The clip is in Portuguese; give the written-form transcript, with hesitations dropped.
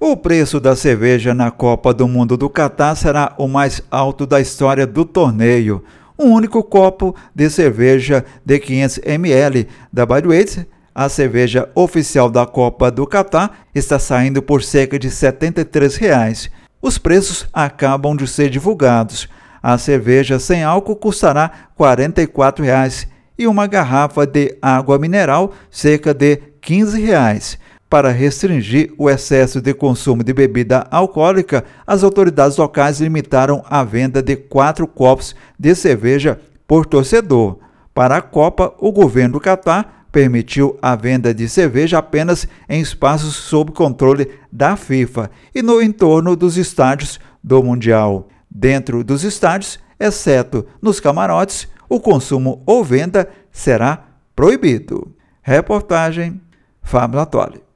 O preço da cerveja na Copa do Mundo do Catar será o mais alto da história do torneio. Um único copo de cerveja de 500 ml da Budweiser, a cerveja oficial da Copa do Catar, está saindo por cerca de R$ 73. Os preços acabam de ser divulgados. A cerveja sem álcool custará R$ 44 e uma garrafa de água mineral cerca de R$ 15. Para restringir o excesso de consumo de bebida alcoólica, as autoridades locais limitaram a venda de 4 copos de cerveja por torcedor. Para a Copa, o governo do Catar permitiu a venda de cerveja apenas em espaços sob controle da FIFA e no entorno dos estádios do Mundial. Dentro dos estádios, exceto nos camarotes, o consumo ou venda será proibido. Reportagem Fábio Latole.